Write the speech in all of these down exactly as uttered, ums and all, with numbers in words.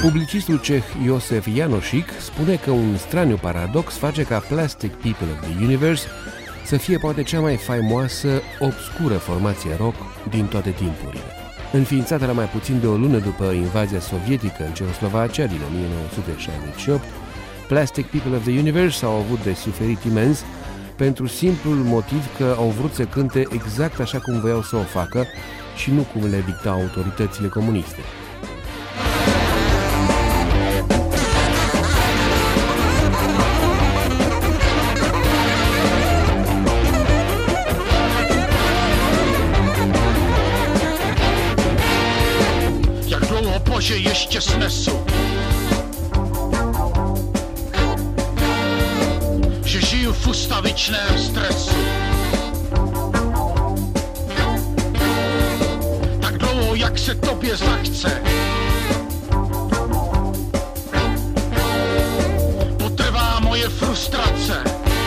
Publicistul ceh Josef Janoschik spune că un straniu paradox face ca Plastic People of the Universe să fie poate cea mai faimoasă, obscură formație rock din toate timpurile. Înființată la mai puțin de o lună după invazia sovietică în Cehoslovacia din o mie nouă sute șaizeci și opt, Plastic People of the Universe au avut de suferit imens pentru simplul motiv că au vrut să cânte exact așa cum voiau să o facă și nu cum le dictau autoritățile comuniste. Bože, ještě snesu, že žiju v ustavičném stresu. Tak dlouho, jak se tobě zachce, potrvá moje frustrace.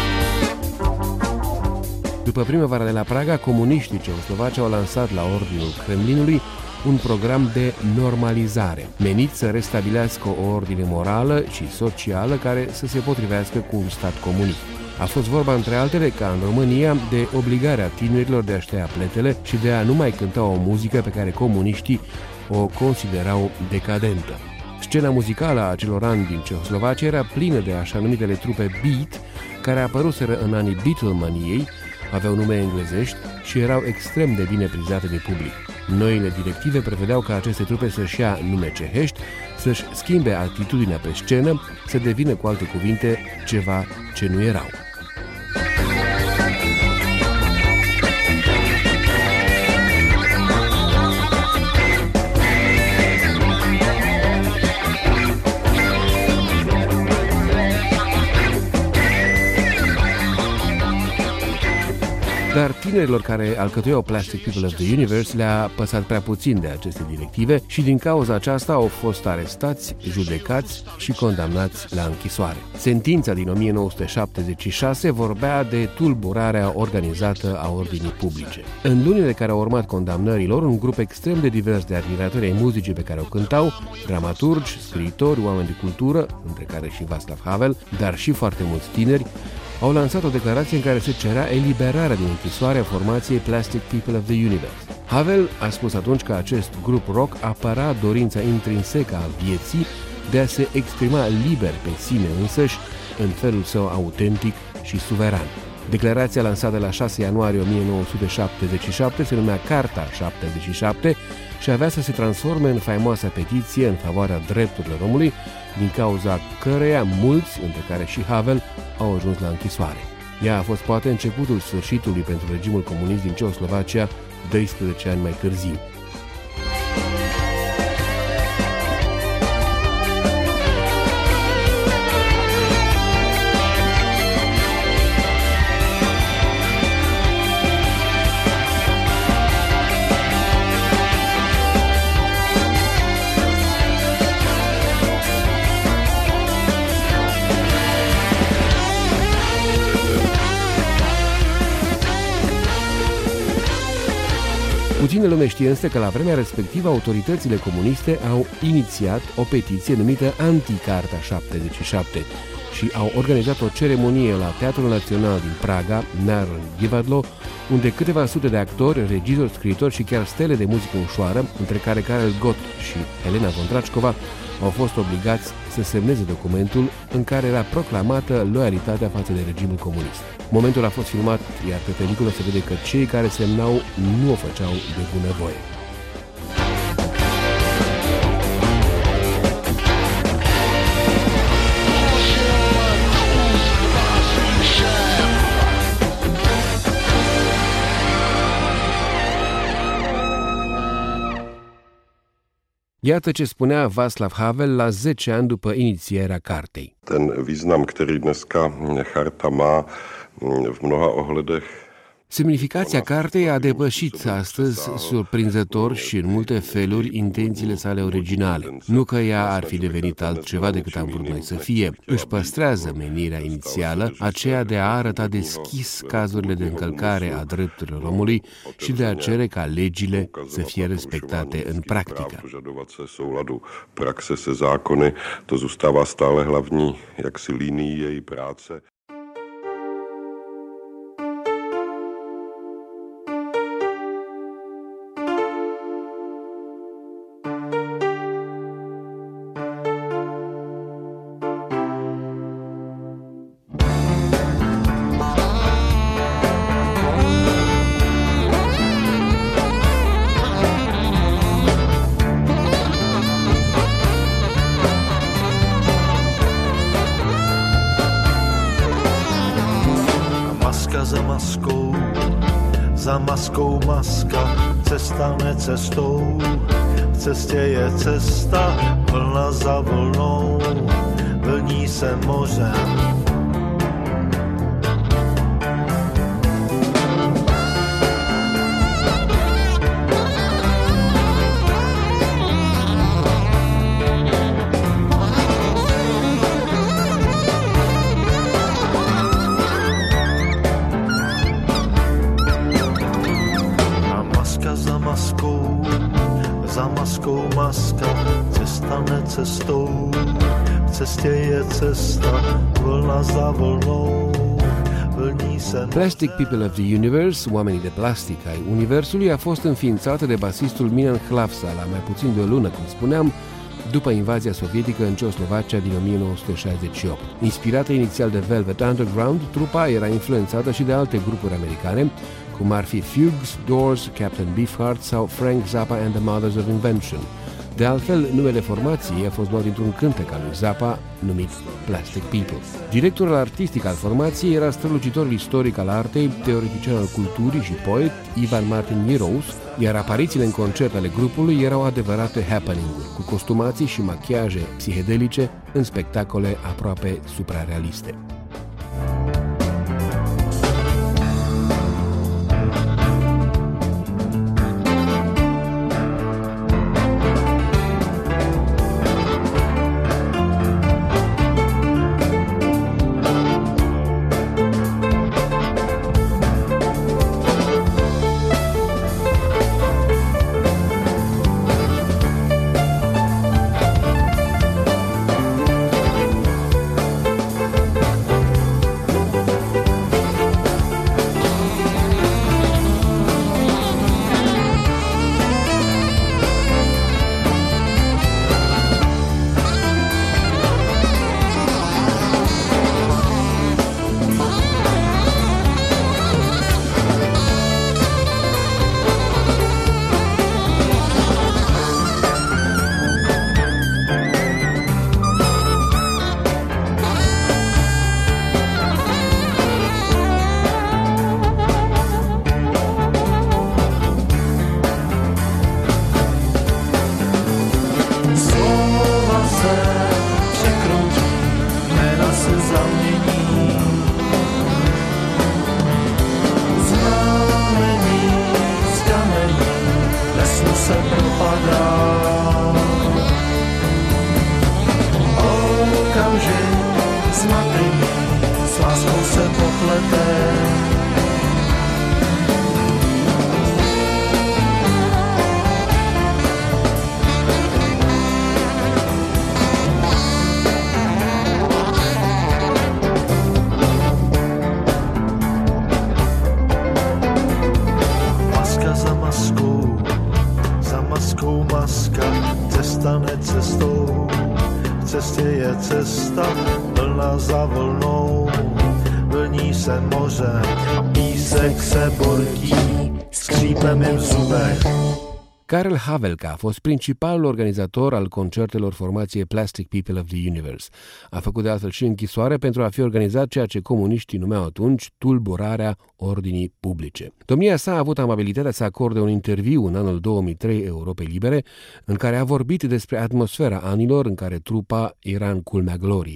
După primăvara de la Praga, comuniștii cehoslovaci au lansat la ordinul Kremlinului un program de normalizare, menit să restabilească o ordine morală și socială care să se potrivească cu un stat comunist. A fost vorba, între altele, ca în România, de obligarea tinerilor de a-și tăia pletele și de a nu mai cânta o muzică pe care comuniștii o considerau decadentă. Scena muzicală a acelor ani din Cehoslovacia era plină de așa numitele trupe beat, care apăruseră în anii Beatlemaniei, aveau nume englezești și erau extrem de bine prizate de public. Noile directive prevedeau ca aceste trupe să-și ia nume cehești, să-și schimbe atitudinea pe scenă, să devină, cu alte cuvinte, ceva ce nu erau. Dar tinerilor care alcătuiau Plastic People of the Universe le-a păsat prea puțin de aceste directive și din cauza aceasta au fost arestați, judecați și condamnați la închisoare. Sentința din o mie nouă sute șaptezeci și șase vorbea de tulburarea organizată a ordinii publice. În lunile care au urmat condamnărilor, un grup extrem de divers de admiratori ai muzicii pe care o cântau, dramaturgi, scriitori, oameni de cultură, între care și Václav Havel, dar și foarte mulți tineri, au lansat o declarație în care se cerea eliberarea din închisoare a formației Plastic People of the Universe. Havel a spus atunci că acest grup rock apăra dorința intrinsecă a vieții de a se exprima liber pe sine însăși, în felul său autentic și suveran. Declarația lansată la șase ianuarie o mie nouă sute șaptezeci și șapte se numea Carta șaptezeci și șapte și avea să se transforme în faimoasa petiție în favoarea drepturilor omului, din cauza căreia mulți, între care și Havel, au ajuns la închisoare. Ea a fost poate începutul sfârșitului pentru regimul comunist din Cehoslovacia, doisprezece ani mai târziu. Puțină lume știe însă că la vremea respectivă autoritățile comuniste au inițiat o petiție numită Anti-Carta șaptezeci și șapte și au organizat o ceremonie la Teatrul Național din Praga, Národní divadlo, unde câteva sute de actori, regizori, scriitori și chiar stele de muzică ușoară, între care Karel Gott și Elena Vondracova, au fost obligați să semneze documentul în care era proclamată loialitatea față de regimul comunist. Momentul a fost filmat, iar pe peliculă se vede că cei care semnau nu o făceau de bunăvoie. Iată ce spunea Václav Havel la zece ani după inițierea cartei. Ten význam, který dneska charta má v mnoha ohledech Semnificația cartei a depășit astăzi, surprinzător și în multe feluri, intențiile sale originale. Nu că ea ar fi devenit altceva decât am vrut noi să fie. Își păstrează menirea inițială, aceea de a arăta deschis cazurile de încălcare a drepturilor omului și de a cere ca legile să fie respectate în practică. Praxe se zákony, to zůstává stále hlavní jaksi linií její práce. Za maskou, za maskou maska, cesta necestou, v cestě je cesta, vlna za vlnou, vlní se mořem. Za maskou, za maskou maska, cesta necestou, v cestě je cesta, vlna za vlnou, vlní se... Plastic People of the Universe, oamenii de plastic ai Universului, a fost înființată de basistul Milan Hlavsa la mai puțin de o lună, cum spuneam, după invazia sovietică în Ceoslovacia din o mie nouă sute șaizeci și opt. Inspirată inițial de Velvet Underground, trupa era influențată și de alte grupuri americane, cum ar fi Fugues, Doors, Captain Beefheart sau Frank Zappa and the Mothers of Invention. De altfel, numele formației a fost luat dintr-un cântec al lui Zappa, numit Plastic People. Directorul artistic al formației era strălucitorul istoric al artei, teoretician al culturii și poet Ivan Martin Mirous, iar aparițiile în concert ale grupului erau adevărate happening-uri, cu costumații și machiaje psihedelice în spectacole aproape suprarealiste. S láskou se poplete. Maska za maskou, za maskou maska, cesta necestou. V cestě je cesta, vlna za vlnou, vlní se moře a písek se bortí, skřípem v zubech. Karel Havelka a fost principalul organizator al concertelor formației Plastic People of the Universe. A făcut de altfel și închisoare pentru a fi organizat ceea ce comuniștii numeau atunci tulburarea ordinii publice. Domnia sa a avut amabilitatea să acorde un interviu în anul două mii trei Europei Libere, în care a vorbit despre atmosfera anilor în care trupa era în culmea gloriei.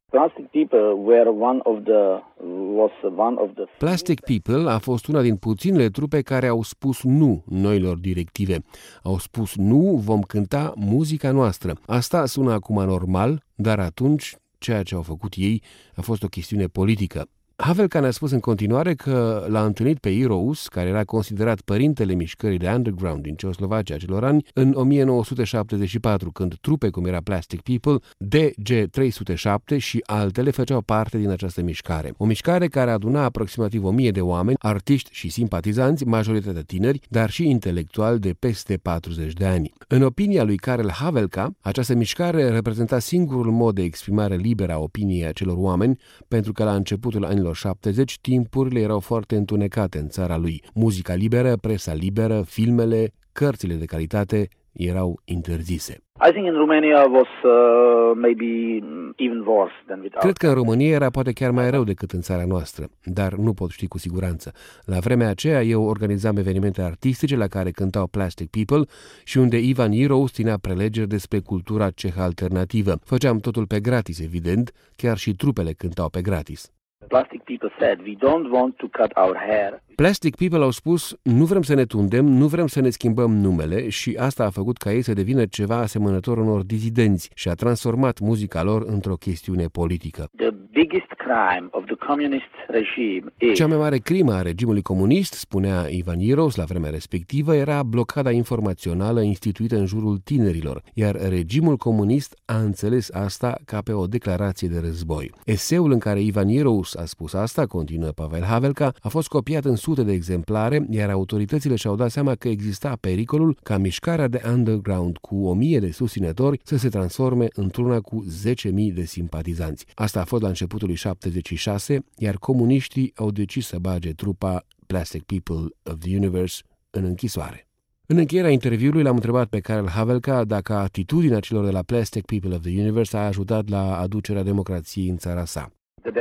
Plastic People were one of the was one of the Plastic People a fost una din puținele trupe care au spus nu noilor directive. Au spus nu, vom cânta muzica noastră. Asta sună acum normal, dar atunci ceea ce au făcut ei a fost o chestiune politică. Havelka ne-a spus în continuare că l-a întâlnit pe Heroes, care era considerat părintele mișcării de underground din Ceoslovacia acelor ani, în o mie nouă sute șaptezeci și patru, când trupe cum era Plastic People, D G trei sute șapte și altele făceau parte din această mișcare. O mișcare care aduna aproximativ o mie de oameni, artiști și simpatizanți, majoritatea tineri, dar și intelectuali de peste patruzeci de ani. În opinia lui Karel Havelka, această mișcare reprezenta singurul mod de exprimare liberă a opiniei acelor oameni, pentru că la începutul anilor șaptezeci, timpurile erau foarte întunecate în țara lui. Muzica liberă, presa liberă, filmele, cărțile de calitate erau interzise. I think in Romania was uh, maybe even worse than with Cred că în România era poate chiar mai rău decât în țara noastră, dar nu pot ști cu siguranță. La vremea aceea eu organizam evenimente artistice la care cântau Plastic People și unde Ivan Heroes ținea prelegeri despre cultura cehă alternativă. Făceam totul pe gratis, evident, chiar și trupele cântau pe gratis. Plastic People said, we don't want to cut our hair. Plastic People au spus, nu vrem să ne tundem, nu vrem să ne schimbăm numele și asta a făcut ca ei să devină ceva asemănător unor dizidenți și a transformat muzica lor într-o chestiune politică. The biggest crime of the communist regime is... Cea mai mare crimă a regimului comunist, spunea Ivan Heroes la vremea respectivă, era blocada informațională instituită în jurul tinerilor, iar regimul comunist a înțeles asta ca pe o declarație de război. Eseul în care Ivan Heroes a spus asta, continuă Pavel Havelka, a fost copiat în sute de exemplare, iar autoritățile și-au dat seama că exista pericolul ca mișcarea de underground cu o mie de susținători să se transforme într-una cu zece mii de simpatizanți. Asta a fost la începutul lui șaptezeci și șase, iar comuniștii au decis să bage trupa Plastic People of the Universe în închisoare. În încheierea interviului l-am întrebat pe Karel Havelka dacă atitudinea celor de la Plastic People of the Universe a ajutat la aducerea democrației în țara sa.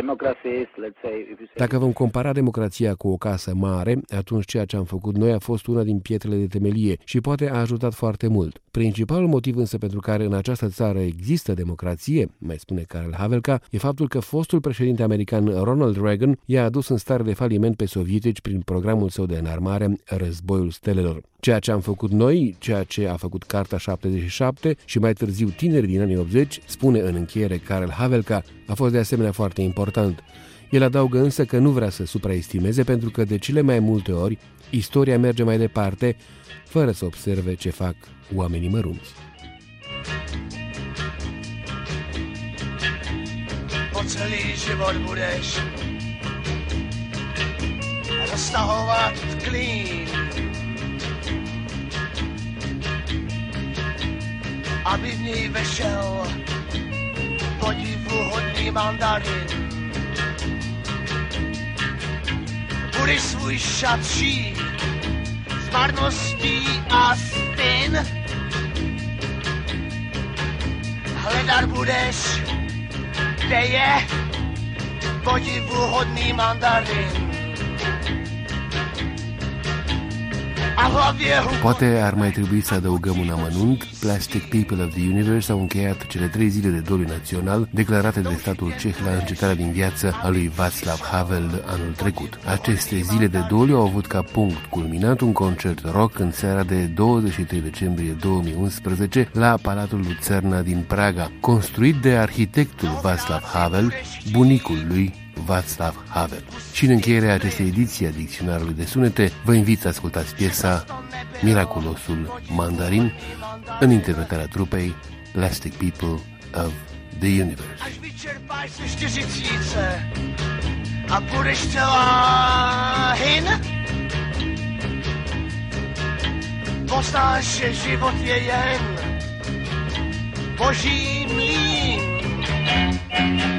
Dacă vom compara democrația cu o casă mare, atunci ceea ce am făcut noi a fost una din pietrele de temelie și poate a ajutat foarte mult. Principalul motiv însă pentru care în această țară există democrație, mai spune Karel Havelka, e faptul că fostul președinte american Ronald Reagan i-a adus în stare de faliment pe sovietici prin programul său de înarmare, Războiul Stelelor. Ceea ce am făcut noi, ceea ce a făcut Carta șaptezeci și șapte și mai târziu tineri din anii optzeci, spune în încheiere Karel Havelka, a fost de asemenea foarte important. El adaugă însă că nu vrea să supraestimeze pentru că de cele mai multe ori istoria merge mai departe fără să observe ce fac oamenii mărunți. Po celý život budeš roztahovat klín, aby v něj vešel podivuhodný mandarin. Budeš svůj šat šít z marností a spin, hledat budeš, kde je podivuhodný mandarin. Poate ar mai trebui să adăugăm un amănunt. Plastic People of the Universe au încheiat cele trei zile de doliu național declarate de statul ceh la încetarea din viață a lui Václav Havel anul trecut. Aceste zile de doliu au avut ca punct culminant un concert rock în seara de douăzeci și trei decembrie două mii unsprezece la Palatul Lucerna din Praga, construit de arhitectul Václav Havel, bunicul lui Václav Havel. Și în încheierea acestei ediții a Dicționarului de Sunete, vă invit să ascultați piesa Miraculosul Mandarin în interpretarea trupei Plastic People of the Universe. Až vyčerpáš se čtyřicíce a budeš celá hin, poznáš, že život je jen boží mlýn.